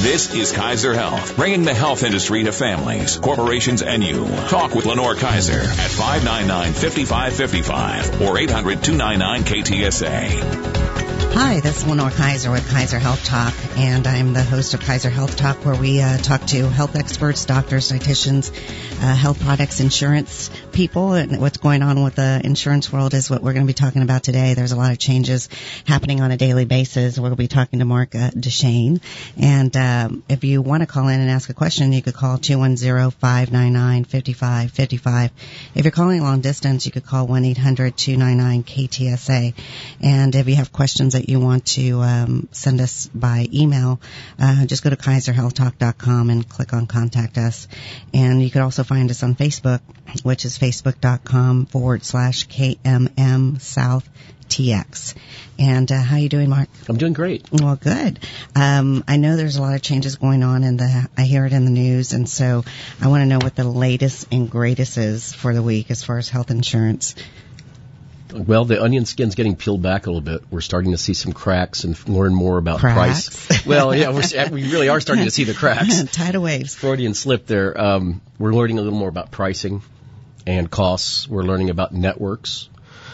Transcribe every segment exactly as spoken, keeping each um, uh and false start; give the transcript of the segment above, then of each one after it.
This is Kaiser Health, bringing the health industry to families, corporations, and you. Talk with Lenore Kaiser at five nine nine, five five five five or eight hundred, two nine nine, K T S A. Hi, this is Lenore Kaiser with Kaiser Health Talk, and I'm the host of Kaiser Health Talk, where we uh, talk to health experts, doctors, dietitians, uh, health products, insurance people, and what's going on with the insurance world is what we're going to be talking about today. There's a lot of changes happening on a daily basis. We'll be talking to Mark uh, Deshane, and um, if you want to call in and ask a question, you could call two one zero, five nine nine, five five five five. If you're calling long distance, you could call one eight hundred, two nine nine, K T S A, and if you have questions that you want to um, send us by email, uh, just go to kaiser health talk dot com and click on Contact Us. And you could also find us on Facebook, which is facebook.com forward slash KMM South TX. And uh, how you doing, Mark? I'm doing great. Well, good. Um, I know there's a lot of changes going on, and I hear it in the news, and so I want to know what the latest and greatest is for the week as far as health insurance. Well, the onion skin's getting peeled back a little bit. We're starting to see some cracks and learn more about cracks? price. Well, yeah, we're, we really are starting to see the cracks. Tidal waves. Freudian slip there. Um, we're learning a little more about pricing and costs. We're learning about networks.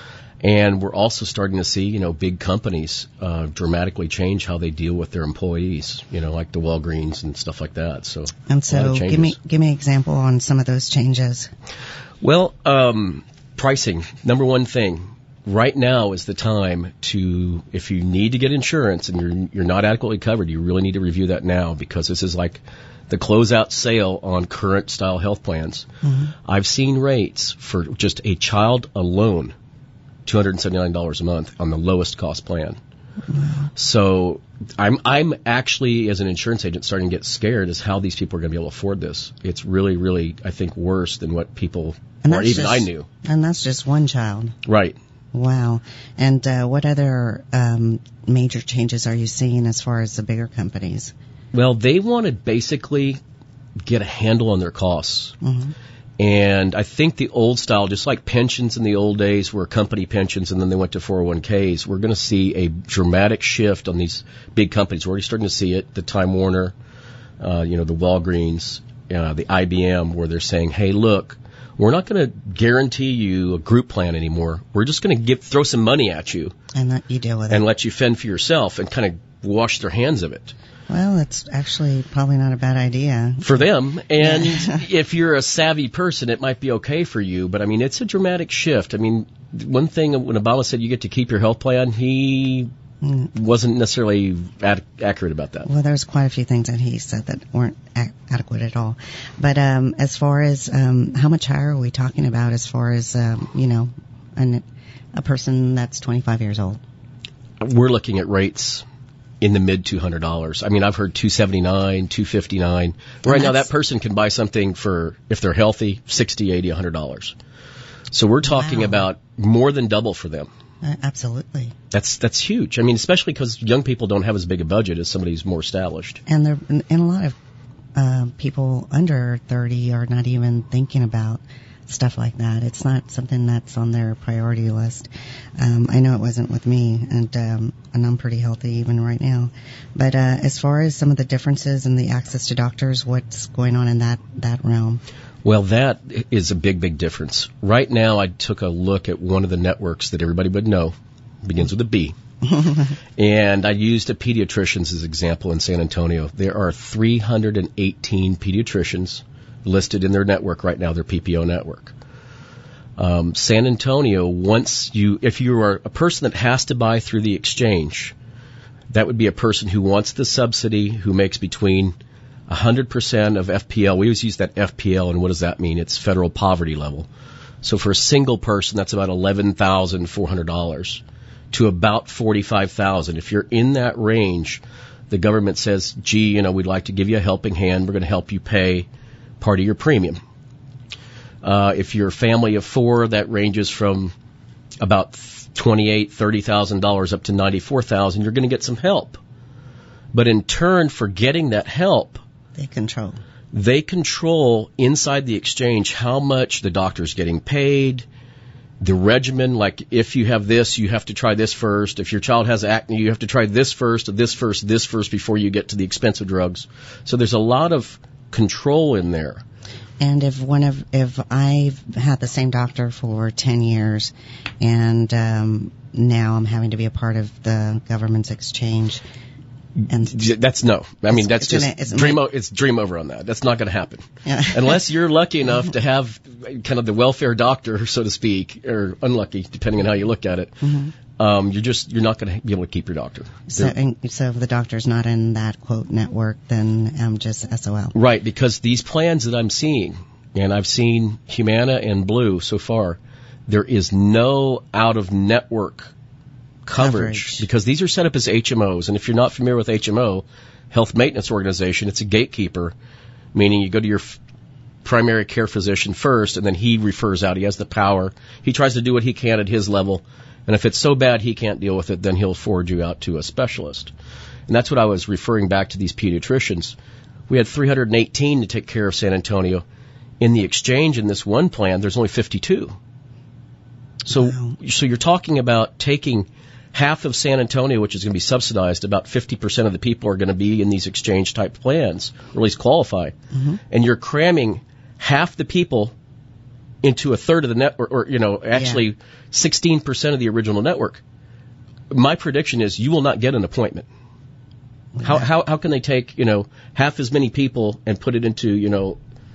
And we're also starting to see, you know, big companies uh, dramatically change how they deal with their employees, you know, like the Walgreens and stuff like that. So, and so give me give me an example on some of those changes. Well, um, pricing, number one thing. Right now is the time to, if you need to get insurance and you're you're not adequately covered, you really need to review that now, because this is like the closeout sale on current style health plans. Mm-hmm. I've seen rates for just a child alone, two hundred seventy-nine dollars a month on the lowest cost plan. Mm-hmm. So I'm I'm actually, as an insurance agent, starting to get scared as how these people are going to be able to afford this. It's really, really, I think, worse than what people, or even just, I knew. And that's just one child. Right. Wow. And uh, what other um, major changes are you seeing as far as the bigger companies? Well, they want to basically get a handle on their costs. Mm-hmm. And I think the old style, just like pensions in the old days were company pensions and then they went to four oh one k's, we're going to see a dramatic shift on these big companies. We're already starting to see it, the Time Warner, uh, you know, the Walgreens, uh, the I B M, where they're saying, hey, look, we're not going to guarantee you a group plan anymore. We're just going to give throw some money at you. And let you deal with it. And let you fend for yourself and kind of wash their hands of it. Well, it's actually probably not a bad idea. For them. And if you're a savvy person, it might be okay for you. But, I mean, it's a dramatic shift. I mean, one thing, when Obama said you get to keep your health plan, he mm. wasn't necessarily ad- accurate about that. Well, there's quite a few things that he said that weren't a- adequate at all. But um, as far as um, how much higher are we talking about as far as, um, you know, an, a person that's twenty-five years old? We're looking at rates in the mid two hundred dollars. I mean, I've heard two seventy-nine, two fifty-nine. Right now, that person can buy something for, if they're healthy, sixty, eighty, one hundred dollars. So we're talking wow. about more than double for them. Uh, absolutely. That's that's huge. I mean, especially because young people don't have as big a budget as somebody who's more established. And there, and a lot of uh, people under thirty are not even thinking about stuff like that. It's not something that's on their priority list. Um, I know it wasn't with me, and um, and I'm pretty healthy even right now. But uh, as far as some of the differences in the access to doctors, what's going on in that, that realm? Well, that is a big, big difference. Right now, I took a look at one of the networks that everybody would know. It begins with a B. And I used a pediatrician's as example in San Antonio. There are three hundred eighteen pediatricians listed in their network right now, their P P O network. Um, San Antonio, once you, if you are a person that has to buy through the exchange, that would be a person who wants the subsidy, who makes between one hundred percent of F P L. We always use that F P L, and what does that mean? It's federal poverty level. So for a single person, that's about eleven thousand four hundred dollars to about forty-five thousand dollars. If you're in that range, the government says, gee, you know, we'd like to give you a helping hand. We're going to help you pay part of your premium. Uh, if you're a family of four, that ranges from about twenty-eight thousand dollars, thirty thousand dollars up to ninety-four thousand dollars. You're going to get some help. But in turn, for getting that help, they control. They control inside the exchange how much the doctor's getting paid, the regimen, like if you have this, you have to try this first. If your child has acne, you have to try this first, this first, this first before you get to the expensive drugs. So there's a lot of control in there. And if one of if I've had the same doctor for ten years, and um, now I'm having to be a part of the government's exchange, and that's no. I mean, that's just gonna, dream. O- it's dream over on that. That's not going to happen yeah. unless you're lucky enough to have kind of the welfare doctor, so to speak, or unlucky, depending on how you look at it. Mm-hmm. Um, you're just you're not going to be able to keep your doctor. So, and, so if the doctor's not in that quote network, then I'm just S O L. Right, because these plans that I'm seeing, and I've seen Humana and Blue so far, there is no out of network coverage, coverage because these are set up as H M Os, and if you're not familiar with H M O, Health Maintenance Organization, it's a gatekeeper, meaning you go to your f- primary care physician first, and then he refers out. He has the power. He tries to do what he can at his level. And if it's so bad he can't deal with it, then he'll forward you out to a specialist. And that's what I was referring back to these pediatricians. We had three hundred eighteen to take care of San Antonio. In the exchange in this one plan, there's only fifty-two. So, wow. so you're talking about taking half of San Antonio, which is going to be subsidized. About fifty percent of the people are going to be in these exchange type plans, or at least qualify. Mm-hmm. And you're cramming half the people into a third of the network, or, you know, actually yeah. sixteen percent of the original network. My prediction is you will not get an appointment. Yeah. How, how, how can they take, you know, half as many people and put it into, you know,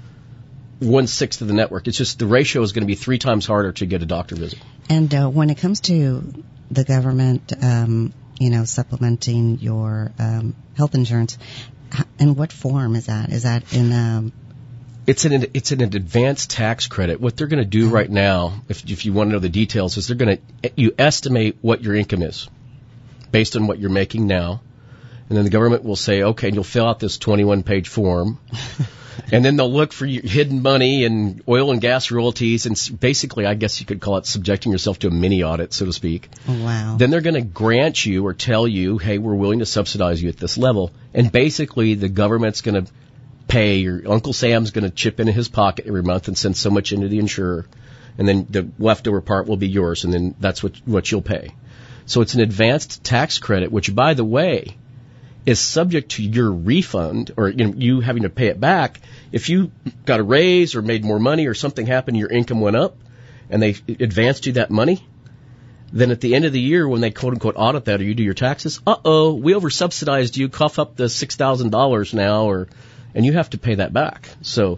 one-sixth of the network? It's just the ratio is going to be three times harder to get a doctor visit. And uh, when it comes to the government, um, you know, supplementing your um, health insurance, in what form is that? Is that in um It's an it's an advanced tax credit. What they're going to do right now, if if you want to know the details, is they're going to you estimate what your income is based on what you're making now, and then the government will say, okay, and you'll fill out this twenty-one page form, and then they'll look for your hidden money and oil and gas royalties, and basically, I guess you could call it subjecting yourself to a mini audit, so to speak. Oh, wow. Then they're going to grant you or tell you, hey, we're willing to subsidize you at this level, and basically the government's going to pay, your Uncle Sam's going to chip into his pocket every month and send so much into the insurer, and then the leftover part will be yours, and then that's what what you'll pay. So it's an advanced tax credit, which, by the way, is subject to your refund, or you know, you having to pay it back. If you got a raise or made more money or something happened, your income went up, and they advanced you that money, then at the end of the year when they quote-unquote audit that or you do your taxes, uh-oh, we over-subsidized you, cough up the six thousand dollars now, or and you have to pay that back. So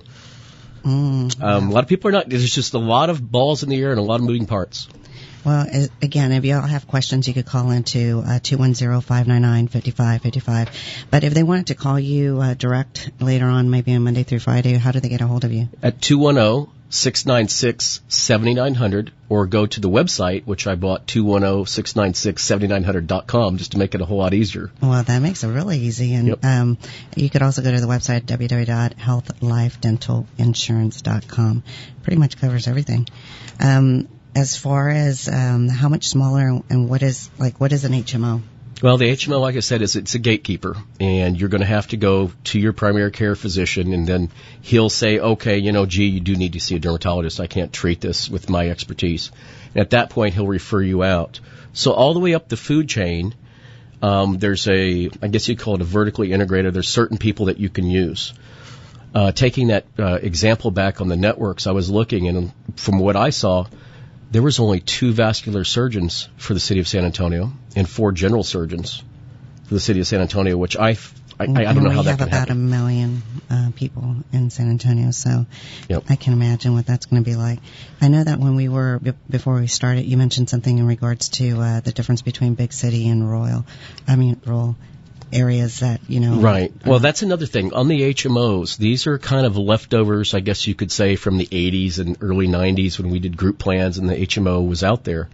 mm, um, a lot of people are not, there's just a lot of balls in the air and a lot of moving parts. Well, again, if you all have questions, you could call into uh, two one zero, five nine nine, five five five five. But if they wanted to call you uh, direct later on, maybe on Monday through Friday, how do they get a hold of you? At two one zero, six nine six, seven nine zero zero, or go to the website, which I bought, two one zero, six nine six, seven nine zero zero dot com, just to make it a whole lot easier. Well, that makes it really easy. And yep. um, you could also go to the website, w w w dot health life dental insurance dot com. Pretty much covers everything. Um, as far as um, how much smaller and what is, like, what is an H M O? Well, the H M O, like I said, is it's a gatekeeper, and you're going to have to go to your primary care physician, and then he'll say, okay, you know, gee, you do need to see a dermatologist. I can't treat this with my expertise. And at that point, he'll refer you out. So all the way up the food chain, um, there's a, I guess you'd call it a vertically integrated. There's certain people that you can use. Uh, taking that uh, example back on the networks, I was looking, and from what I saw, there was only two vascular surgeons for the city of San Antonio and four general surgeons for the city of San Antonio, which I, I, I don't know how that can happen. We have about a million uh, people in San Antonio, so yep. I can imagine what that's going to be like. I know that when we were, b- before we started, you mentioned something in regards to uh, the difference between big city and rural, I mean, rural areas that, you know. Right. Uh, well, that's another thing. On the H M Os, these are kind of leftovers, I guess you could say, from the eighties and early nineties when we did group plans and the H M O was out there.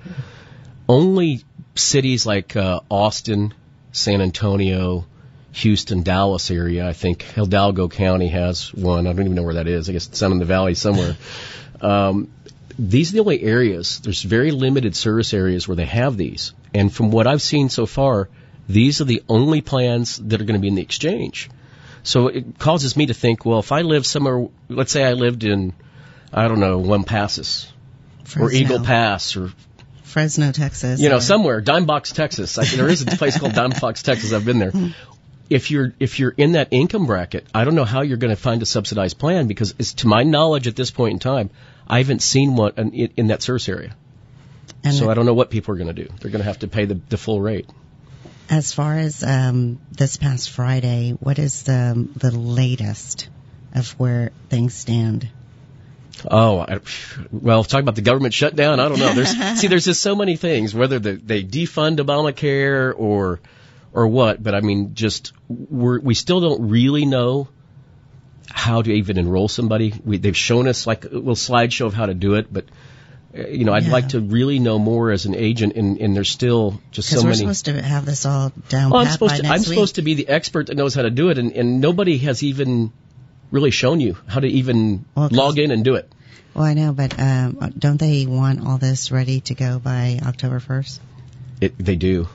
Only cities like uh, Austin, San Antonio, Houston, Dallas area, I think Hidalgo County has one. I don't even know where that is. I guess it's down in the valley somewhere. um, these are the only areas. There's very limited service areas where they have these. And from what I've seen so far, these are the only plans that are going to be in the exchange. So it causes me to think, well, if I live somewhere, let's say I lived in, I don't know, Lampasas, Fresno. or Eagle Pass or Fresno, Texas. You know, or... somewhere, Dime Box, Texas. I, there is a place called Dime Box, Texas. I've been there. If you're if you're in that income bracket, I don't know how you're going to find a subsidized plan because, it's, to my knowledge, at this point in time, I haven't seen one in, in that service area. And so I don't know what people are going to do. They're going to have to pay the, the full rate. As far as um, this past Friday, what is the the latest of where things stand? Oh, I, well, talk about the government shutdown. I don't know. There's see, there's just so many things. Whether the, they defund Obamacare or or what, but I mean, just we're, we still don't really know how to even enroll somebody. We, they've shown us like a little slideshow of how to do it, but uh, you know, I'd yeah. like to really know more as an agent, and, and there's still just so we're many. Supposed to have this all down well, pat I'm supposed by to. next I'm week. supposed to be the expert that knows how to do it, and, and nobody has even really shown you how to even well, log in and do it. Well, I know, but um, don't they want all this ready to go by October first? It, they do.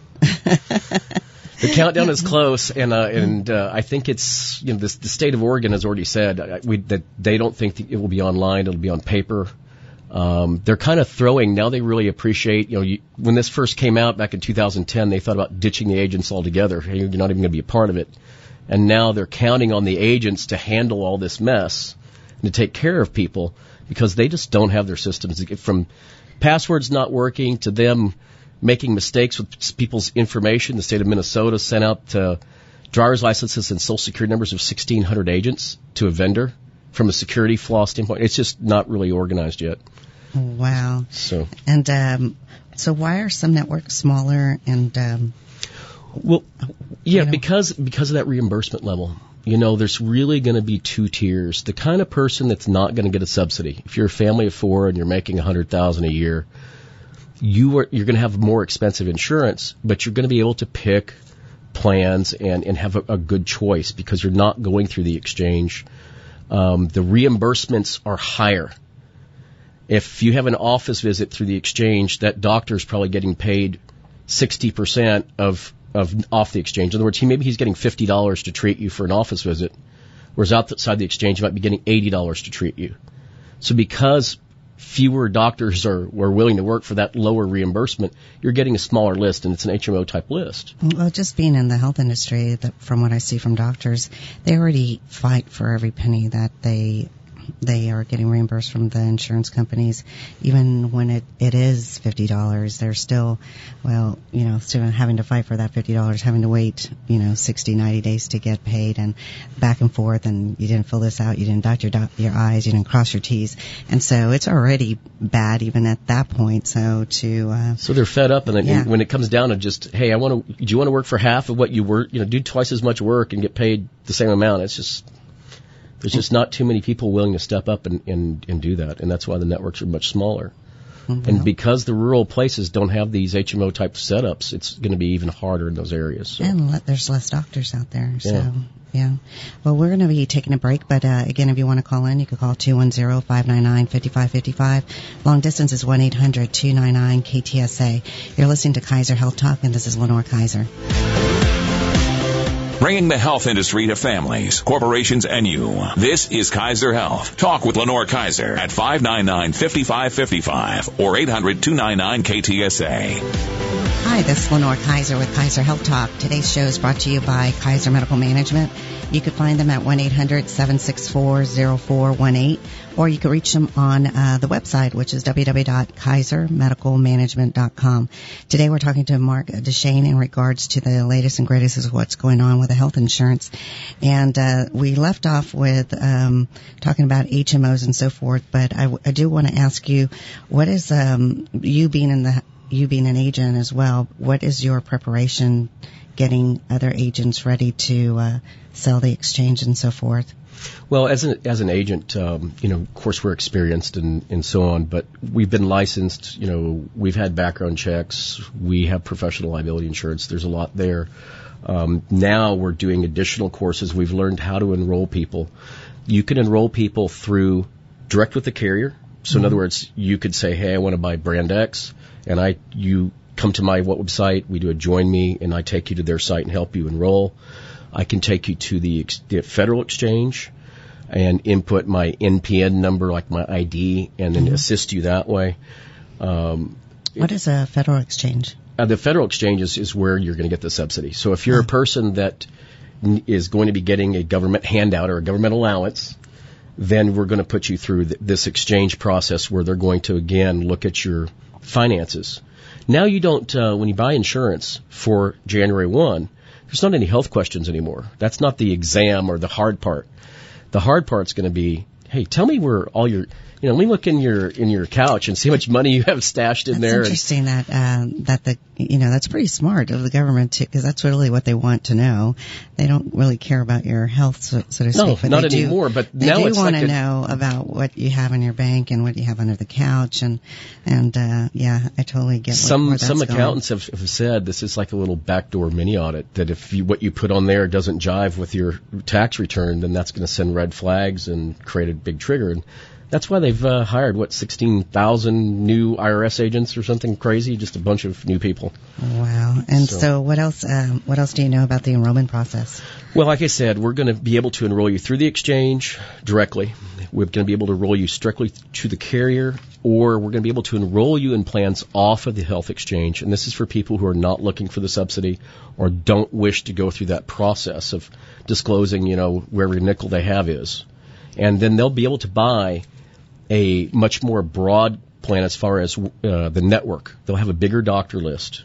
The countdown is close, and uh, and uh, I think it's you know this, the state of Oregon has already said uh, we, that they don't think it will be online; it'll be on paper. Um, they're kind of throwing now. They really appreciate you know you, when this first came out back in two thousand ten, they thought about ditching the agents altogether. Hey, you're not even going to be a part of it, and now they're counting on the agents to handle all this mess and to take care of people because they just don't have their systems. From passwords not working to them making mistakes with people's information. The state of Minnesota sent out uh, driver's licenses and social security numbers of sixteen hundred agents to a vendor from a security flaw standpoint. It's just not really organized yet. Wow. So and um, so why are some networks smaller and um, well, yeah, you know. because because of that reimbursement level. You know, there's really going to be two tiers. The kind of person that's not going to get a subsidy. If you're a family of four and you're making a hundred thousand a year, you are you're going to have more expensive insurance, but you're going to be able to pick plans and and have a, a good choice because you're not going through the exchange. Um, the reimbursements are higher. If you have an office visit through the exchange, that doctor's probably getting paid sixty percent of of off the exchange. In other words, he maybe he's getting fifty dollars to treat you for an office visit, whereas outside the exchange, you might be getting eighty dollars to treat you. So because fewer doctors are, are willing to work for that lower reimbursement, you're getting a smaller list, and it's an H M O type list. Well, just being in the health industry, that from what I see from doctors, they already fight for every penny that they they are getting reimbursed from the insurance companies. Even when it, it is fifty dollars, they're still, well, you know, still having to fight for that fifty dollars, having to wait, you know, sixty, ninety days to get paid, and back and forth, and you didn't fill this out, you didn't dot your, dot your I's, you didn't cross your T's. And so it's already bad even at that point. So to... Uh, so they're fed up, and, then, yeah. and when it comes down to just, hey, I want to, do you want to work for half of what you work, you know, do twice as much work and get paid the same amount? It's just... There's just not too many people willing to step up and, and, and do that, and that's why the networks are much smaller. Mm-hmm. And because the rural places don't have these H M O type setups, it's going to be even harder in those areas. So. And le- there's less doctors out there. So, yeah. yeah. Well, we're going to be taking a break, but uh, again, if you want to call in, you can call two one zero, five nine nine, five five five five. Long distance is one eight hundred, two nine nine, K T S A. You're listening to Kaiser Health Talk, and this is Lenore Kaiser. Bringing the health industry to families, corporations, and you. This is Kaiser Health. Talk with Lenore Kaiser at five nine nine, five five five five or eight hundred, two nine nine, K T S A. Hi, this is Lenore Kaiser with Kaiser Health Talk. Today's show is brought to you by Kaiser Medical Management. You can find them at one eight hundred, seven six four, zero four one eight, or you can reach them on uh, the website, which is w w w dot kaiser medical management dot com. Today we're talking to Mark Deshane in regards to the latest and greatest of what's going on with the health insurance. And uh, we left off with um, talking about H M Os and so forth, but I, I do want to ask you, what is um, you being in the you being an agent as well, what is your preparation getting other agents ready to uh, sell the exchange and so forth? Well, as an as an agent, um, you know, of course we're experienced and, and so on, but we've been licensed. You know, we've had background checks. We have professional liability insurance. There's a lot there. Um, now we're doing additional courses. We've learned how to enroll people. You can enroll people through direct with the carrier. So mm-hmm. in other words, you could say, hey, I want to buy brand X, and I you come to my website. We do a join me, and I take you to their site and help you enroll. I can take you to the, the federal exchange. and input my N P N number, like my I D, and then mm-hmm. assist you that way. Um, what is a federal exchange? Uh, the federal exchange is, is where you're going to get the subsidy. So if you're oh. a person that n- is going to be getting a government handout or a government allowance, then we're going to put you through th- this exchange process where they're going to, again, look at your finances. Now you don't, uh, when you buy insurance for January first, there's not any health questions anymore. That's not the exam or the hard part. The hard part's going to be, hey, tell me where all your, you know, let me look in your in your couch and see how much money you have stashed in that's there. It's interesting that um, that the you know that's pretty smart of the government to, because that's really what they want to know. They don't really care about your health, so, so to speak. No, but not they anymore. Do, but they now do it's want like to a, know about what you have in your bank and what you have under the couch, and and uh, yeah, I totally get some what, where that's some going. accountants have, have said this is like a little backdoor mini audit. That if you, what you put on there doesn't jive with your tax return, then that's going to send red flags and create a big trigger. And that's why they've uh, hired, what, sixteen thousand new I R S agents or something crazy, just a bunch of new people. Wow. And so, so what else um, What else do you know about the enrollment process? Well, like I said, we're going to be able to enroll you through the exchange directly. We're going to be able to enroll you strictly to the carrier, or we're going to be able to enroll you in plans off of the health exchange. And this is for people who are not looking for the subsidy or don't wish to go through that process of disclosing, you know, where every nickel they have is. And then they'll be able to buy a much more broad plan as far as uh, the network. They'll have a bigger doctor list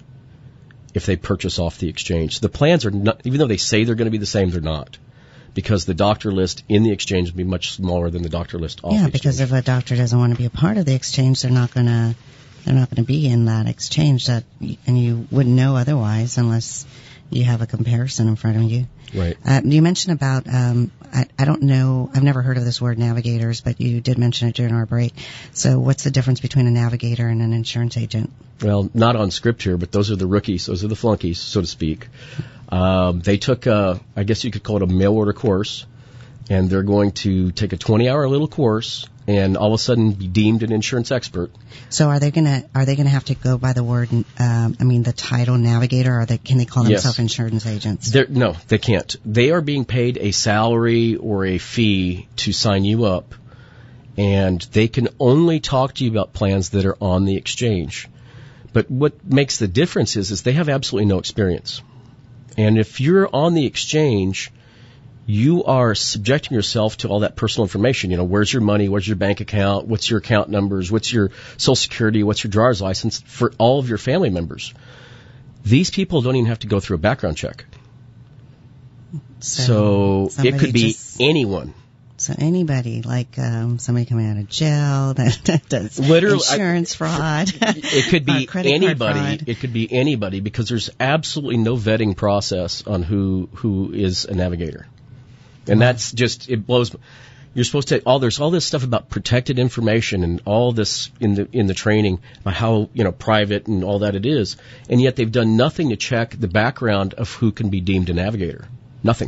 if they purchase off the exchange. The plans are not, even though they say they're going to be the same, they're not. Because the doctor list in the exchange will be much smaller than the doctor list off yeah, the exchange. Yeah, because if a doctor doesn't want to be a part of the exchange, they're not going to they're not going to be in that exchange, that and you wouldn't know otherwise unless you have a comparison in front of you. Right. Uh, you mentioned about, um, I, I don't know, I've never heard of this word navigators, but you did mention it during our break. So what's the difference between a navigator and an insurance agent? Well, not on script here, but those are the rookies. Those are the flunkies, so to speak. Um, they took, a, I guess you could call it a mail order course, and they're going to take a twenty-hour little course and all of a sudden be deemed an insurance expert. So are they gonna are they gonna have to go by the word? Um, I mean, the title navigator. Or are they, can they call themselves yes. insurance agents? They're, no, they can't. They are being paid a salary or a fee to sign you up, and they can only talk to you about plans that are on the exchange. But what makes the difference is, is they have absolutely no experience. And if you're on the exchange, you are subjecting yourself to all that personal information. You know, where's your money? Where's your bank account? What's your account numbers? What's your Social Security? What's your driver's license for all of your family members? These people don't even have to go through a background check. So, so it could be just, anyone. So anybody, like um, somebody coming out of jail that, that does Literally, insurance I, fraud. It could be anybody. It could be anybody because there's absolutely no vetting process on who who is a navigator. And wow. that's just, it blows. You're supposed to, all, there's all this stuff about protected information and all this in the, in the training about how, you know, private and all that it is. And yet they've done nothing to check the background of who can be deemed a navigator. Nothing.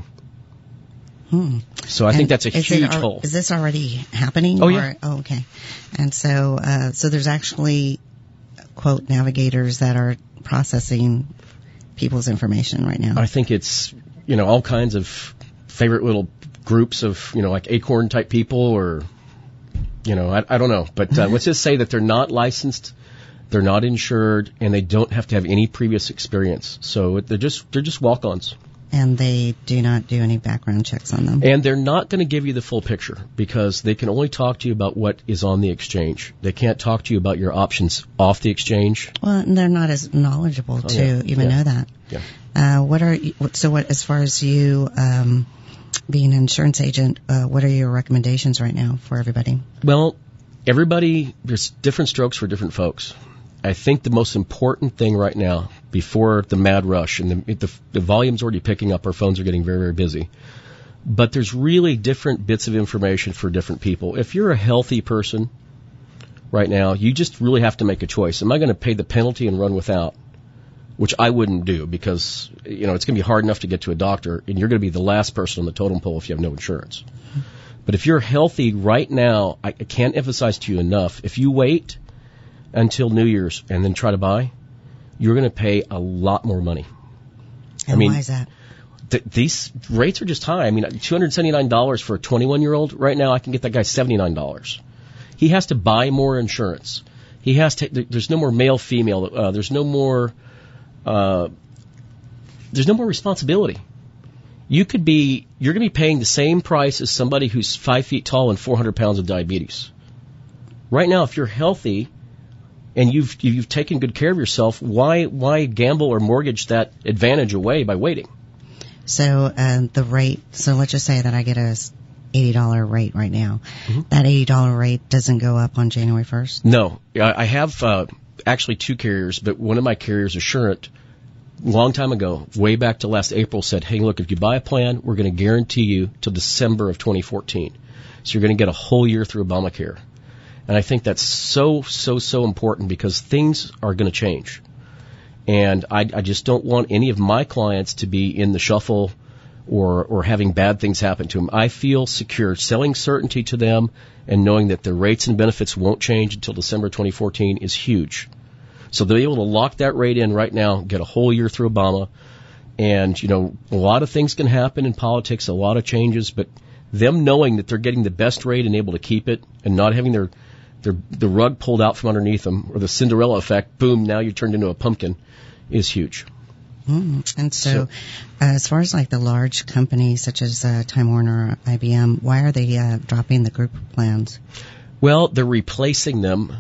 Hmm. So I and think that's a huge it, hole. Is this already happening? Oh, or, yeah. Oh, okay. And so, uh, so there's actually, quote, navigators that are processing people's information right now. I think it's, you know, all kinds of favorite little groups of, you know, like Acorn type people or, you know, I, I don't know. But uh, let's just say that they're not licensed, they're not insured, and they don't have to have any previous experience. So they're just they're just walk-ons. And they do not do any background checks on them. And they're not going to give you the full picture because they can only talk to you about what is on the exchange. They can't talk to you about your options off the exchange. Well, and they're not as knowledgeable oh, to yeah. even yeah. know that. Yeah. Uh, what are so? What as far as you um, being an insurance agent, uh, what are your recommendations right now for everybody? Well, everybody, there's different strokes for different folks. I think the most important thing right now, before the mad rush, and the, the, the volume's already picking up, our phones are getting very, very busy, but there's really different bits of information for different people. If you're a healthy person right now, you just really have to make a choice. Am I going to pay the penalty and run without? Which I wouldn't do because, you know, it's going to be hard enough to get to a doctor, and you're going to be the last person on the totem pole if you have no insurance. But if you're healthy right now, I can't emphasize to you enough, if you wait until New Year's and then try to buy, you're going to pay a lot more money. And I mean, why is that? th- these rates are just high. I mean, two hundred seventy-nine dollars for a twenty-one-year-old right now, I can get that guy seventy-nine dollars. He has to buy more insurance. He has to. There's no more male, female. Uh, there's no more. Uh, there's no more responsibility. You could be. You're going to be paying the same price as somebody who's five feet tall and four hundred pounds of diabetes. Right now, if you're healthy and you've you've taken good care of yourself, why why gamble or mortgage that advantage away by waiting? So uh, the rate. So let's just say that I get a eighty dollars rate right now. Mm-hmm. That eighty dollars rate doesn't go up on January first? No. I have uh, actually two carriers, but one of my carriers, Assurant, long time ago, way back to last April, said, hey, look, if you buy a plan, we're going to guarantee you till December of twenty fourteen. So you're going to get a whole year through Obamacare. And I think that's so, so, so important because things are going to change. And I, I just don't want any of my clients to be in the shuffle or or having bad things happen to them. I feel secure selling certainty to them and knowing that their rates and benefits won't change until December twenty fourteen is huge. So they're able to lock that rate in right now, get a whole year through Obama. And, you know, a lot of things can happen in politics, a lot of changes, but them knowing that they're getting the best rate and able to keep it and not having their, their the rug pulled out from underneath them or the Cinderella effect, boom, now you're turned into a pumpkin, is huge. Mm. And so, so uh, as far as like the large companies such as uh, Time Warner or I B M, why are they uh, dropping the group plans? Well, they're replacing them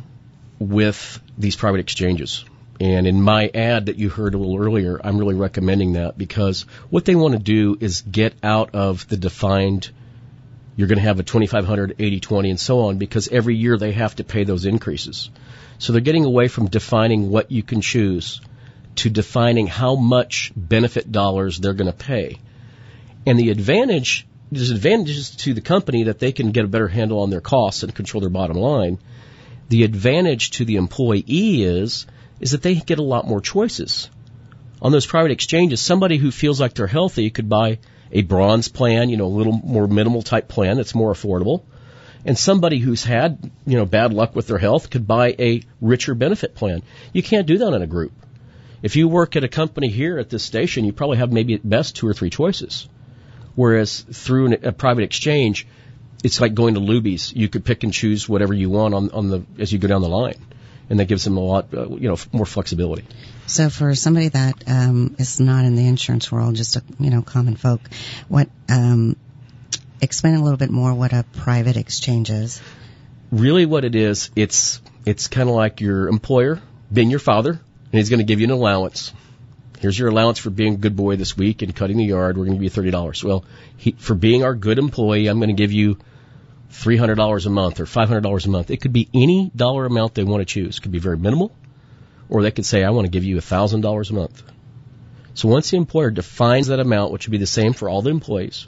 with these private exchanges. And in my ad that you heard a little earlier, I'm really recommending that because what they want to do is get out of the defined, you're going to have a twenty-five hundred, eighty twenty, and so on, because every year they have to pay those increases. So they're getting away from defining what you can choose to defining how much benefit dollars they're going to pay. And the advantage, there's advantages to the company that they can get a better handle on their costs and control their bottom line. The advantage to the employee is, is that they get a lot more choices. On those private exchanges, somebody who feels like they're healthy could buy a bronze plan, you know, a little more minimal type plan that's more affordable. And somebody who's had, you know, bad luck with their health could buy a richer benefit plan. You can't do that in a group. If you work at a company here at this station, you probably have maybe at best two or three choices. Whereas through an, a private exchange, it's like going to Luby's. You could pick and choose whatever you want on, on the as you go down the line, and that gives them a lot, uh, you know, f- more flexibility. So for somebody that um, is not in the insurance world, just a you know common folk, what um, explain a little bit more what a private exchange is. Really, what it is, it's it's kind of like your employer being your father. And he's going to give you an allowance. Here's your allowance for being a good boy this week and cutting the yard. We're going to give you thirty dollars. Well, he, for being our good employee, I'm going to give you three hundred dollars a month or five hundred dollars a month. It could be any dollar amount they want to choose. It could be very minimal, or they could say, I want to give you one thousand dollars a month. So once the employer defines that amount, which would be the same for all the employees,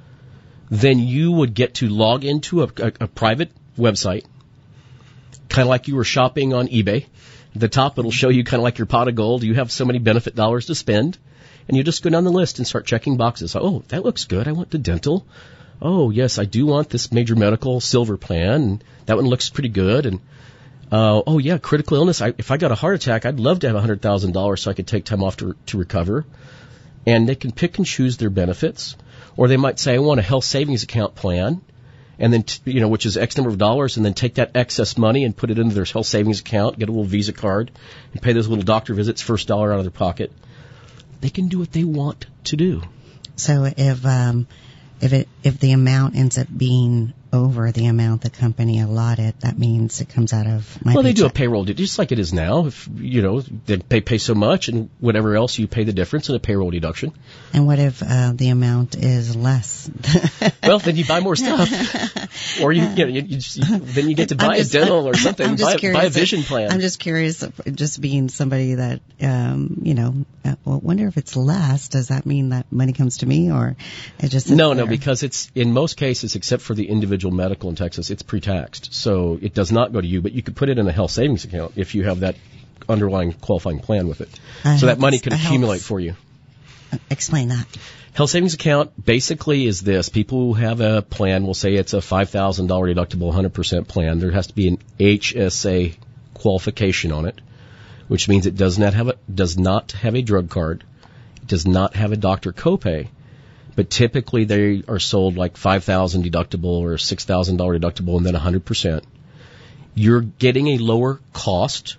then you would get to log into a, a, a private website, kind of like you were shopping on eBay. At the top, it'll show you kind of like your pot of gold. You have so many benefit dollars to spend, and you just go down the list and start checking boxes. Oh, that looks good. I want the dental. Oh, yes, I do want this major medical silver plan, and that one looks pretty good. And uh, oh, yeah, critical illness. I, if I got a heart attack, I'd love to have one hundred thousand dollars so I could take time off to, to recover. And they can pick and choose their benefits. Or they might say, I want a health savings account plan. And then, t- you know, which is X number of dollars, and then take that excess money and put it into their health savings account, get a little Visa card, and pay those little doctor visits, first dollar out of their pocket. They can do what they want to do. So if um, if it if the amount ends up being over the amount the company allotted, that means it comes out of my Well, they paycheck. do a payroll, just like it is now. If you know, they pay pay so much, and whatever else you pay the difference in a payroll deduction. And what if uh, the amount is less? Well, then you buy more stuff, or you, you know, you, you just, you, then you get to buy just, a dental or something. I'm just buy, buy a vision if, plan. I'm just curious, just being somebody that, um, you know, uh, well, wonder if it's less. Does that mean that money comes to me, or it just no, there? no, because it's in most cases, except for the individual medical in Texas, it's pre-taxed, so it does not go to you. But you could put it in a health savings account if you have that underlying qualifying plan with it, I so that money can I accumulate health, for you. Explain that. Health savings account basically is this. People who have a plan will say it's a five thousand dollars deductible one hundred percent plan. There has to be an H S A qualification on it, which means it does not have a, does not have a drug card. It does not have a doctor copay. but typically they are sold like five thousand dollars deductible or six thousand dollars deductible and then one hundred percent. You're getting a lower cost,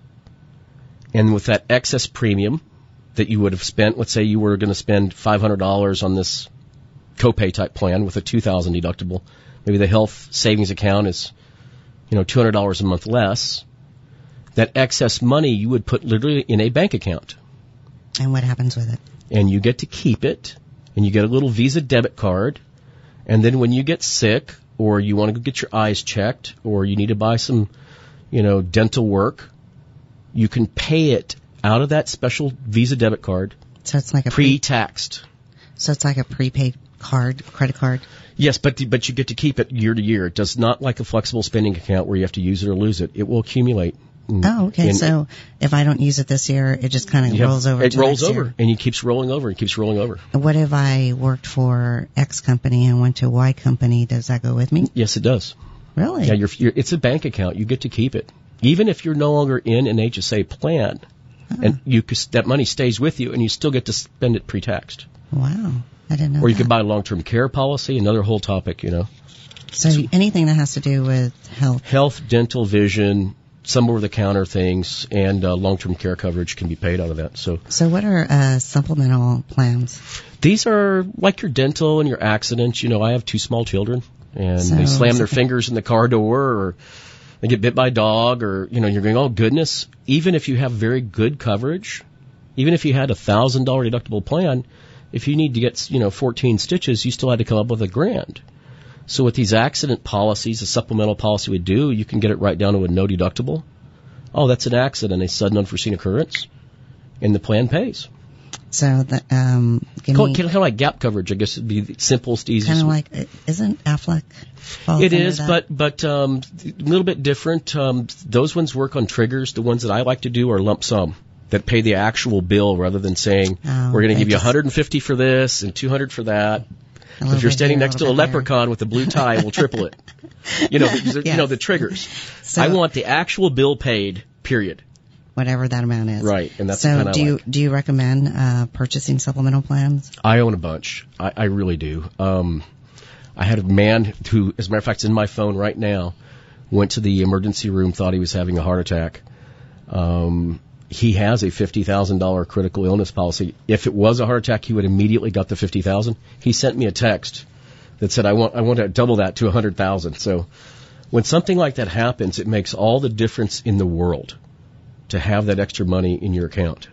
and with that excess premium that you would have spent, let's say you were going to spend five hundred dollars on this copay type plan with a two thousand dollars deductible, maybe the health savings account is, you know, two hundred dollars a month less. That excess money you would put literally in a bank account. And what happens with it? And you get to keep it, and you get a little Visa debit card, and then when you get sick, or you want to go get your eyes checked, or you need to buy some, you know, dental work, you can pay it out of that special Visa debit card. So it's like a pre-taxed. So it's like a prepaid card, credit card? Yes, but but you get to keep it year to year. It does not like a flexible spending account where you have to use it or lose it. It will accumulate. Oh, okay. And so if I don't use it this year, it just kind of rolls over. It to rolls next over, year. and it keeps rolling over. It keeps rolling over. What if I worked for X company and went to Y company? Does that go with me? Yes, it does. Really? Yeah, you're, you're, it's a bank account. You get to keep it, even if you're no longer in an H S A plan, uh-huh. and you that money stays with you, and you still get to spend it pre-taxed. Wow, I didn't know. Or you that. could buy a long-term care policy, another whole topic, you know. So anything that has to do with health, health, dental, vision. Some over-the-counter things and uh, long-term care coverage can be paid out of that. So, so what are uh, supplemental plans? These are like your dental and your accidents. You know, I have two small children, and so, they slam their fingers in the car door, or they get bit by a dog, or you know, you're going, oh goodness. Even if you have very good coverage, even if you had a thousand dollar deductible plan, if you need to get you know fourteen stitches, you still had to come up with a grand. So with these accident policies, a supplemental policy would do, you can get it right down to a no deductible. Oh, that's an accident, a sudden unforeseen occurrence, and the plan pays. So the, um, give kind, me, of, kind of like gap coverage, I guess would be the simplest, easiest. Kind of like, isn't Aflac? It is, that? but but um, a little bit different. Um, those ones work on triggers. The ones that I like to do are lump sum that pay the actual bill rather than saying oh, we're going to okay, give you just, one hundred fifty for this and two hundred for that. If you're standing here, next to a leprechaun there. with a blue tie, we'll triple it. You know, yes. you know the triggers. So, I want the actual bill paid. Period. Whatever that amount is. Right, and that's so. the kind I do you like. do you recommend uh, purchasing supplemental plans? I own a bunch. I, I really do. Um, I had a man who, as a matter of fact, is in my phone right now. Went to the emergency room, thought he was having a heart attack. Um, he has a fifty thousand dollars critical illness policy. If it was a heart attack, he would immediately got the fifty thousand dollars. He sent me a text that said, I want, I want to double that to one hundred thousand dollars. So when something like that happens, it makes all the difference in the world to have that extra money in your account.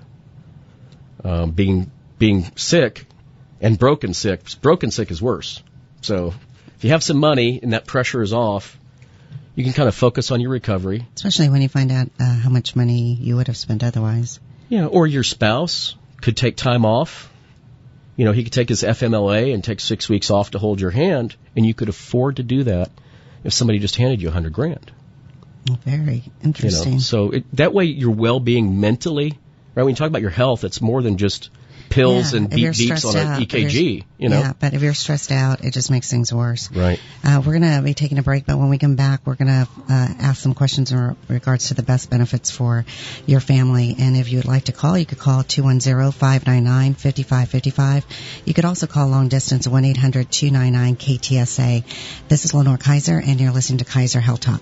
Um, being, being sick and broken sick, broken sick is worse. So if you have some money and that pressure is off, you can kind of focus on your recovery. Especially when you find out uh, how much money you would have spent otherwise. Yeah, or your spouse could take time off. You know, he could take his F M L A and take six weeks off to hold your hand, and you could afford to do that if somebody just handed you a hundred grand. Well, very interesting. You know, so it, that way your well-being mentally, right? When you talk about your health, it's more than just pills yeah, and beep beeps on an E K G, you know? Yeah, but if you're stressed out, it just makes things worse. Right. Uh, we're going to be taking a break, but when we come back, we're going to uh, ask some questions in regards to the best benefits for your family. And if you would like to call, you could call two one zero, five nine nine, five five five five. You could also call long distance one eight hundred, two nine nine, K T S A. This is Lenore Kaiser, and you're listening to Kaiser Health Talk.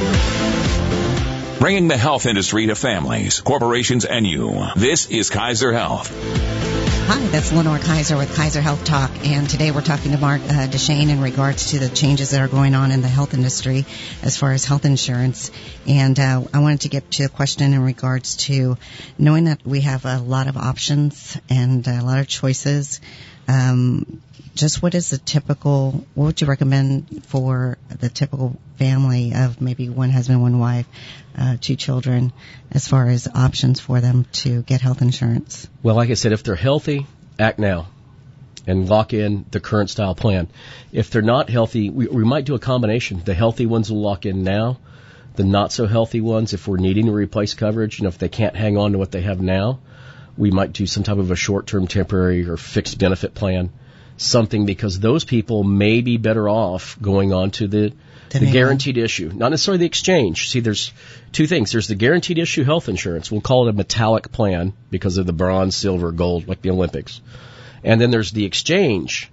Bringing the health industry to families, corporations, and you. This is Kaiser Health. Hi, that's Lenore Kaiser with Kaiser Health Talk, and today we're talking to Mark uh, Deshane in regards to the changes that are going on in the health industry as far as health insurance. And uh, I wanted to get to a question in regards to knowing that we have a lot of options and a lot of choices. Um, just what is the typical, what would you recommend for the typical family of maybe one husband, one wife, uh, two children, as far as options for them to get health insurance? Well, like I said, if they're healthy, act now and lock in the current style plan. If they're not healthy, we, we might do a combination. The healthy ones will lock in now. The not so healthy ones, if we're needing to replace coverage, you know, if they can't hang on to what they have now, we might do some type of a short-term temporary or fixed benefit plan. Something, because those people may be better off going on to the, the guaranteed issue, not necessarily the exchange. See, there's two things. There's the guaranteed issue health insurance. We'll call it a metallic plan because of the bronze, silver, gold, like the Olympics. And then there's the exchange,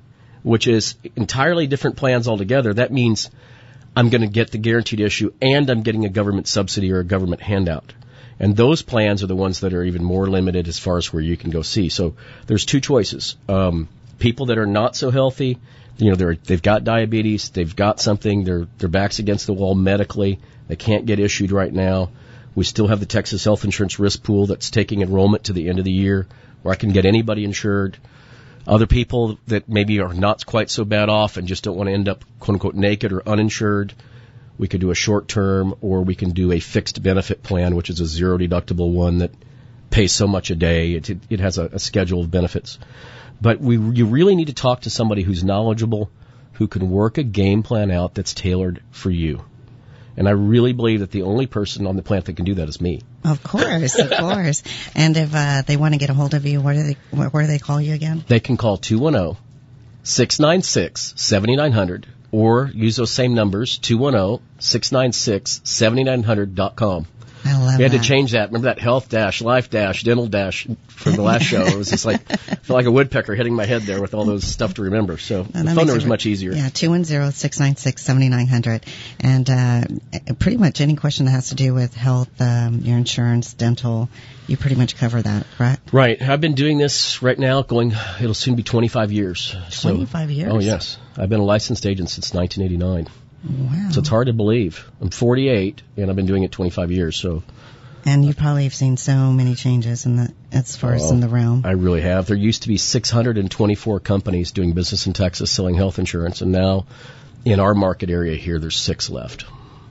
which is entirely different plans altogether. That means I'm going to get the guaranteed issue and I'm getting a government subsidy or a government handout. And those plans are the ones that are even more limited as far as where you can go see. So there's two choices. Um, people that are not so healthy, you know, they're, they've got diabetes, they've got something, their their back's against the wall medically, they can't get issued right now. We still have the Texas Health Insurance Risk Pool that's taking enrollment to the end of the year where I can get anybody insured. Other people that maybe are not quite so bad off and just don't want to end up, quote unquote, naked or uninsured, we could do a short term, or we can do a fixed benefit plan, which is a zero deductible one that pays so much a day. It, it, it has a, a schedule of benefits. But we, you really need to talk to somebody who's knowledgeable, who can work a game plan out that's tailored for you. And I really believe that the only person on the planet that can do that is me. Of course, of course. And if uh, they want to get a hold of you, where do they where, where do they call you again? They can call two one zero, six nine six, seven nine zero zero or use those same numbers, two one zero, six nine six, seven nine zero zero dot com. I love We had that. to change that. Remember that health dash, life dash, dental dash from the last show? It was just like, I felt like a woodpecker hitting my head there with all those stuff to remember. So the phone number is much easier. Yeah, two one zero, six nine six, seven nine zero zero. And uh, pretty much any question that has to do with health, um, your insurance, dental, you pretty much cover that, correct? Right. I've been doing this right now going, it'll soon be twenty-five years. twenty-five so, years? Oh, yes. I've been a licensed agent since nineteen eighty-nine. Wow. So it's hard to believe. I'm forty-eight, and I've been doing it twenty-five years, so... And you probably have seen so many changes in the, as far as Oh, in the realm. I really have. There used to be six hundred twenty-four companies doing business in Texas selling health insurance, and now in our market area here, there's six left.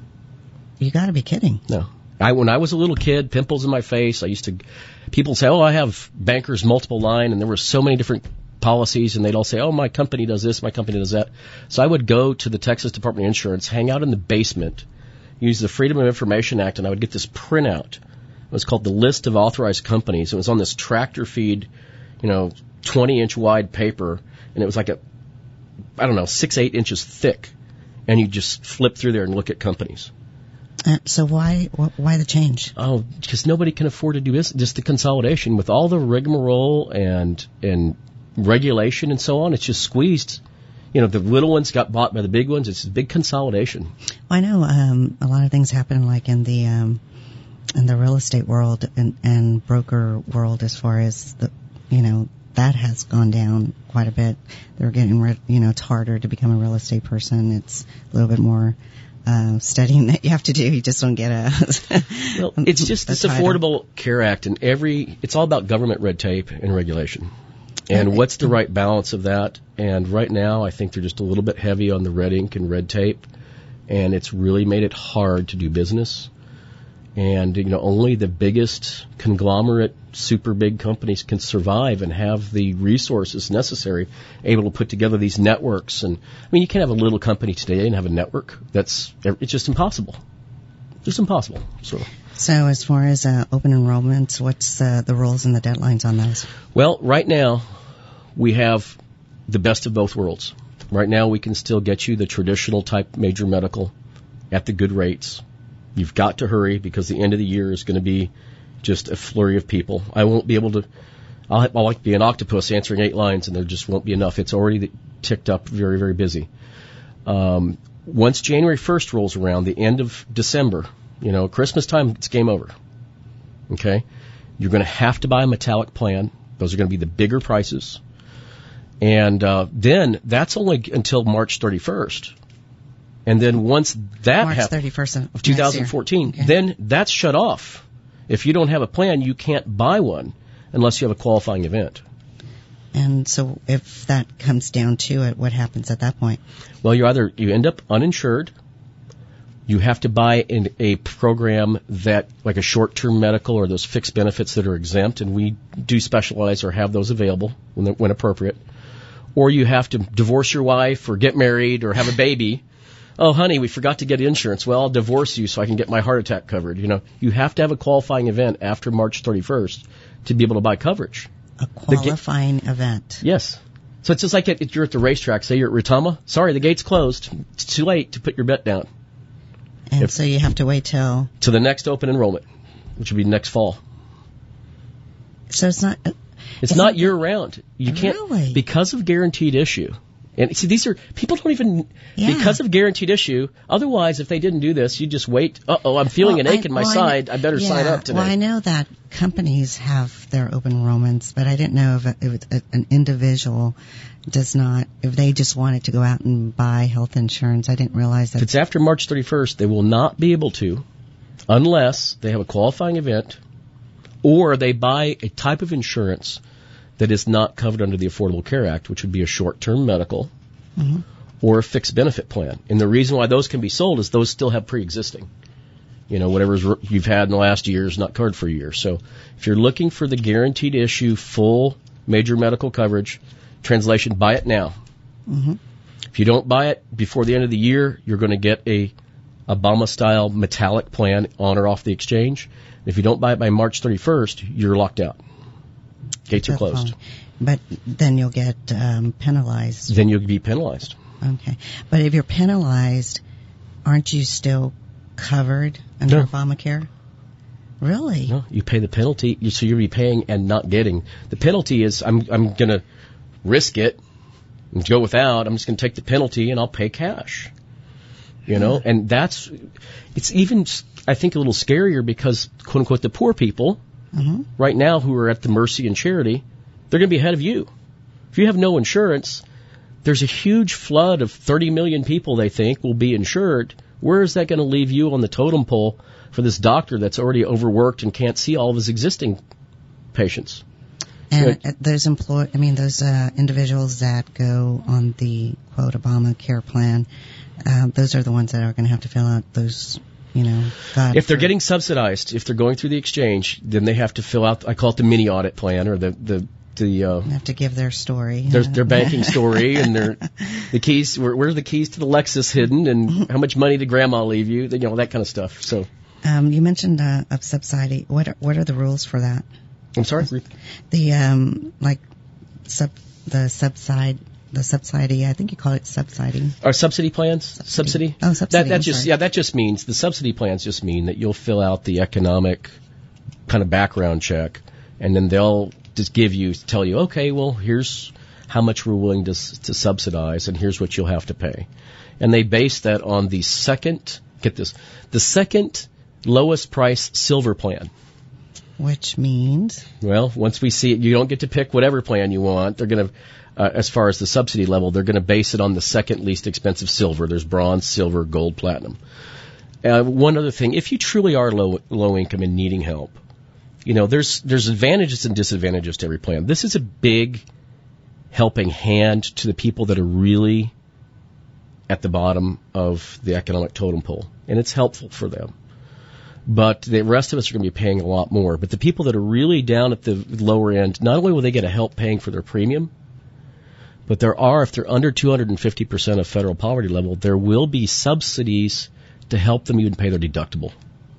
You got to be kidding. No. I, when I was a little kid, pimples in my face, I used to, people say, oh, I have Bankers Multiple Line, and there were so many different policies, and they'd all say, oh, my company does this, my company does that. So I would go to the Texas Department of Insurance, hang out in the basement, use the Freedom of Information Act, and I would get this printout. It was called the List of Authorized Companies. It was on this tractor feed, you know, twenty inch wide paper, and it was like a, I don't know, six, eight inches thick. And you just flip through there and look at companies. Uh, so why wh- why the change? Oh, because nobody can afford to do this. Just the consolidation with all the rigmarole and and regulation and so on. It's just squeezed. You know, the little ones got bought by the big ones. It's a big consolidation. Well, I know um, a lot of things happen, like in the um, in the real estate world and, and broker world, as far as the, you know, that has gone down quite a bit. They're getting rid. You know, it's harder to become a real estate person. It's a little bit more uh, studying that you have to do. You just don't get a. Well, it's just this title. Affordable Care Act, and every it's all about government red tape and regulation. And Okay. what's the right balance of that? And right now, I think they're just a little bit heavy on the red ink and red tape, and it's really made it hard to do business. And, you know, only the biggest conglomerate, super big companies can survive and have the resources necessary, able to put together these networks. And, I mean, you can't have a little company today and have a network. That's, it's just impossible. Just impossible. So. So as far as uh, open enrollments, what's uh, the rules and the deadlines on those? Well, right now, we have the best of both worlds. Right now, we can still get you the traditional type major medical at the good rates. You've got to hurry because the end of the year is going to be just a flurry of people. I won't be able to, I'll, I'll like be an octopus answering eight lines, and there just won't be enough. It's already ticked up very, very busy. Um, once January first rolls around, the end of December, you know, Christmas time, it's game over. Okay? You're going to have to buy a metallic plan. Those are going to be the bigger prices. And uh, then that's only until March thirty-first. And then once that March happens, thirty-first of, of twenty fourteen, okay. then that's shut off. If you don't have a plan, you can't buy one unless you have a qualifying event. And so if that comes down to it, what happens at that point? Well, you either you end up uninsured, you have to buy in a program that, like a short-term medical or those fixed benefits that are exempt, and we do specialize or have those available when, when appropriate. Or you have to divorce your wife or get married or have a baby. Oh, honey, we forgot to get insurance. Well, I'll divorce you so I can get my heart attack covered. You know, you have to have a qualifying event after March thirty-first to be able to buy coverage. A qualifying ga- event. Yes. So it's just like if you're at the racetrack, say you're at Retama. Sorry, the gate's closed. It's too late to put your bet down. And if, so you have to wait till... To the next open enrollment, which will be next fall. So it's not... It's, it's not, not year-round. You can't... Really? Because of guaranteed issue, And see, these are, people don't even, Yeah. because of guaranteed issue, otherwise, if they didn't do this, you just wait, uh-oh, I'm feeling Well, an ache I- in my well, I side, kn- I better yeah, sign up today. Well, I know that companies have their open enrollments, but I didn't know if, if it- an individual does not, if they just wanted to go out and buy health insurance. I didn't realize If that. it's after March thirty-first, they will not be able to, unless they have a qualifying event, or they buy a type of insurance that is not covered under the Affordable Care Act, which would be a short-term medical Mhm. or a fixed benefit plan. And the reason why those can be sold is those still have pre-existing. You know, whatever you've had in the last year is not covered for a year. So if you're looking for the guaranteed issue, full major medical coverage, translation, buy it now. Mhm. If you don't buy it before the end of the year, you're going to get a Obama-style metallic plan on or off the exchange. If you don't buy it by March thirty-first, you're locked out. Gates are closed. But then you'll get um, penalized. Then you'll be penalized. Okay. But if you're penalized, aren't you still covered under No. Obamacare? Really? No, you pay the penalty, you- so you'll be paying and not getting. The penalty is, I'm I'm going to risk it and go without. I'm just going to take the penalty and I'll pay cash. You know, and that's, it's even, I think, a little scarier because, quote unquote, the poor people Mm-hmm. right now who are at the mercy and charity, they're going to be ahead of you. If you have no insurance, there's a huge flood of thirty million people they think will be insured. Where is that going to leave you on the totem pole for this doctor that's already overworked and can't see all of his existing patients? And uh, those employ, I mean, those uh, individuals that go on the quote Obamacare plan, uh, those are the ones that are going to have to fill out those, you know. God If they're for- getting subsidized, if they're going through the exchange, then they have to fill out, I call it the mini audit plan or the, the, the, uh, have to give their story. their, their banking story and their, the keys, where, where are the keys to the Lexus hidden and how much money did grandma leave you, you know, that kind of stuff. So, Um, you mentioned uh, a subsidy. What are, what are the rules for that? I'm sorry? The um, like sub the subside the subsidy. I think you call it subsiding. Our subsidy plans? Subsidy? Oh, subsidy, That, that I'm just, sorry. yeah, that just means, the subsidy plans just mean that you'll fill out the economic kind of background check and then they'll just give you, tell you, okay, well, here's how much we're willing to, s- to subsidize and here's what you'll have to pay. And they base that on the second, get this, the second lowest price silver plan. Which means Well, once we see it, you don't get to pick whatever plan you want. They're going to, uh, as far as the subsidy level, they're going to base it on the second least expensive silver. There's bronze, silver, gold, platinum. Uh, one other thing, if you truly are low low income and needing help, you know, there's there's advantages and disadvantages to every plan. This is a big helping hand to the people that are really at the bottom of the economic totem pole, and it's helpful for them. But the rest of us are going to be paying a lot more. But the people that are really down at the lower end, not only will they get a help paying for their premium, but there are, if they're under two hundred fifty percent of federal poverty level, there will be subsidies to help them even pay their deductible.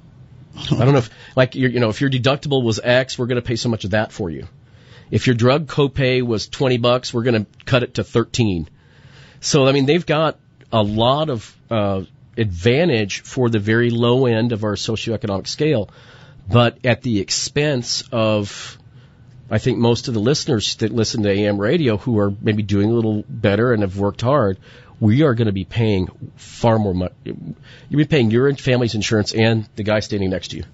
I don't know if, like, your, you know, if your deductible was X, we're going to pay so much of that for you. If your drug copay was twenty bucks, we're going to cut it to thirteen. So, I mean, they've got a lot of uh, advantage for the very low end of our socioeconomic scale, but at the expense of, I think, most of the listeners that listen to A M radio who are maybe doing a little better and have worked hard, we are going to be paying far more money. You'll be paying your family's insurance and the guy standing next to you.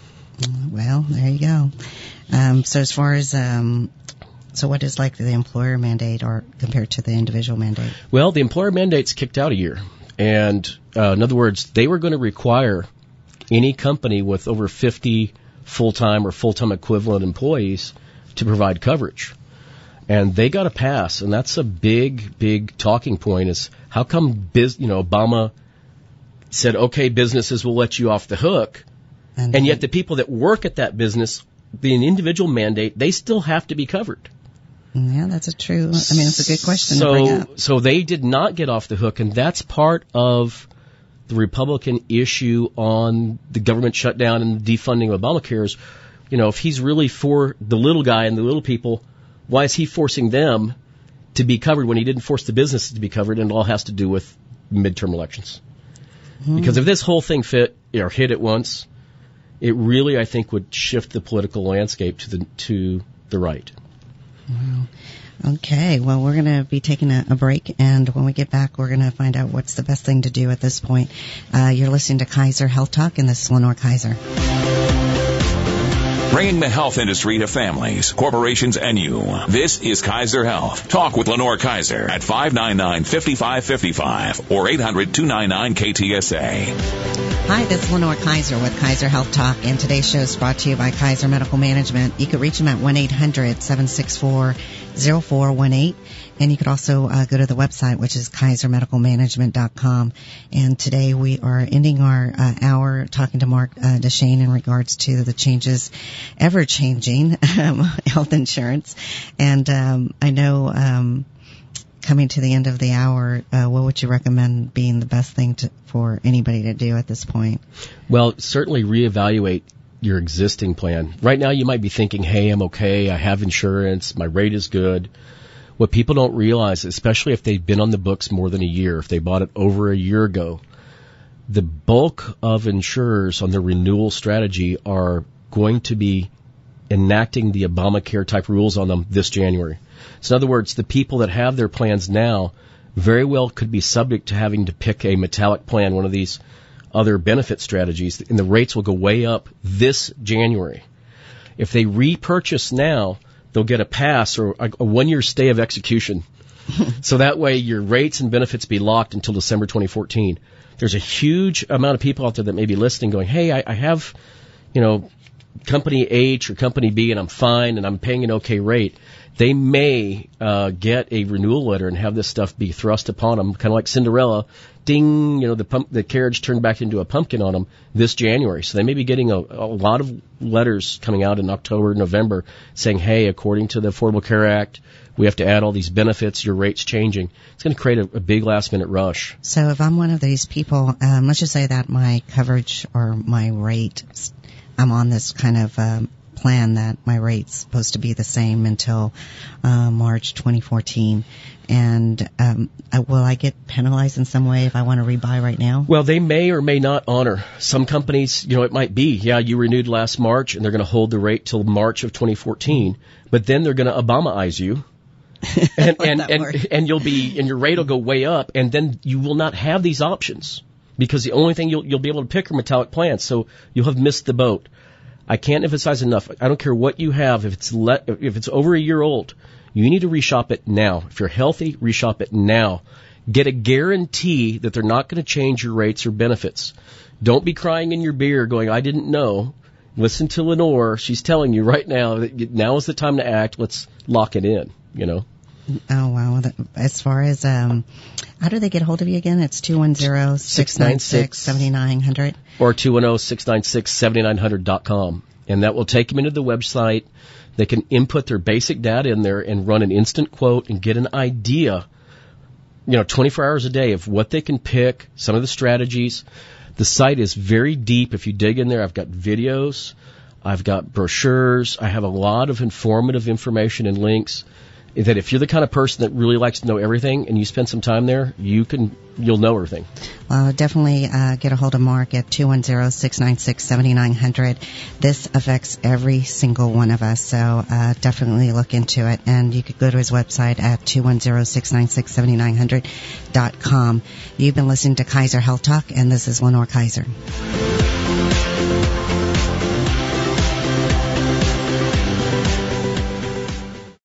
well, there you go. Um, so as far as um, so what is like the employer mandate or compared to the individual mandate? Well, the employer mandate's kicked out a year. And uh, in other words, they were going to require any company with over fifty full-time or full-time equivalent employees to provide coverage. And they got a pass, and that's a big, big talking point is how come biz, you know, Obama said, okay, businesses will let you off the hook, And, and yet the people that work at that business, the individual mandate, they still have to be covered. yeah, that's a true. I mean, it's a good question so, to bring up. So they did not get off the hook, and that's part of the Republican issue on the government shutdown and defunding of Obamacare is, you know, if he's really for the little guy and the little people, why is he forcing them to be covered when he didn't force the businesses to be covered, and it all has to do with midterm elections? Mm-hmm. Because if this whole thing fit or hit at once, it really, I think, would shift the political landscape to the to the right. Wow. Okay, well, we're going to be taking a, a break, and when we get back, we're going to find out what's the best thing to do at this point. Uh, you're listening to Kaiser Health Talk, and this is Lenore Kaiser. Bringing the health industry to families, corporations, and you. This is Kaiser Health. Talk with Lenore Kaiser at five nine nine, five five five five or eight hundred, two nine nine, K T S A. Hi, this is Lenore Kaiser with Kaiser Health Talk, and today's show is brought to you by Kaiser Medical Management. You can reach them at one eight hundred, seven six four, zero four one eight, and you could also uh, go to the website, which is kaiser medical management dot com. And today we are ending our uh, hour talking to Mark uh, Deshane in regards to the changes, ever-changing um, health insurance. And um, I know um, coming to the end of the hour, uh, what would you recommend being the best thing to, for anybody to do at this point? Well, certainly reevaluate your existing plan. Right now you might be thinking, hey, I'm okay, I have insurance, my rate is good. What people don't realize, especially if they've been on the books more than a year, if they bought it over a year ago, the bulk of insurers on their renewal strategy are going to be enacting the Obamacare type rules on them this January. So in other words, the people that have their plans now very well could be subject to having to pick a metallic plan, one of these other benefit strategies, and the rates will go way up this January. If they repurchase now, they'll get a pass or a one-year stay of execution. So that way your rates and benefits be locked until December twenty fourteen. There's a huge amount of people out there that may be listening going, hey, I, I have, you know, company H or company B and I'm fine and I'm paying an okay rate. They may uh, get a renewal letter and have this stuff be thrust upon them, kind of like Cinderella. Ding, you know, the pump, the carriage turned back into a pumpkin on them this January. So they may be getting a, a lot of letters coming out in October, November saying, hey, according to the Affordable Care Act, we have to add all these benefits, your rate's changing. It's going to create a, a big last minute rush. So if I'm one of these people, um, let's just say that my coverage or my rate, I'm on this kind of um, plan that my rate's supposed to be the same until uh, March twenty fourteen. And um, uh, will I get penalized in some way if I want to rebuy right now? Well, they may or may not honor. Some companies, you know, it might be, yeah, you renewed last March, and they're going to hold the rate till March of twenty fourteen, but then they're going to Obamaize you, and and and, and you'll be, and your rate will go way up, and then you will not have these options because the only thing you'll you'll be able to pick are metallic plans, so you'll have missed the boat. I can't emphasize enough. I don't care what you have. If it's le- if it's over a year old, you need to reshop it now. If you're healthy, reshop it now. Get a guarantee that they're not going to change your rates or benefits. Don't be crying in your beer going, I didn't know. Listen to Lenore. She's telling you right now that now is the time to act. Let's lock it in, you know. Oh, wow. As far as, um, how do they get a hold of you again? It's two one zero, six nine six, seven nine zero zero. Or two one zero, six nine six, seven nine zero zero dot com. And that will take them into the website. They can input their basic data in there and run an instant quote and get an idea, you know, twenty-four hours a day of what they can pick, some of the strategies. The site is very deep. If you dig in there, I've got videos, I've got brochures, I have a lot of informative information and links that if you're the kind of person that really likes to know everything and you spend some time there, you can, you'll know everything. Well, definitely uh, get a hold of Mark at two one zero, six nine six, seven nine zero zero. This affects every single one of us, so uh, definitely look into it. And you could go to his website at two one zero, six nine six, seven nine zero zero dot com. You've been listening to Kaiser Health Talk, and this is Lenore Kaiser.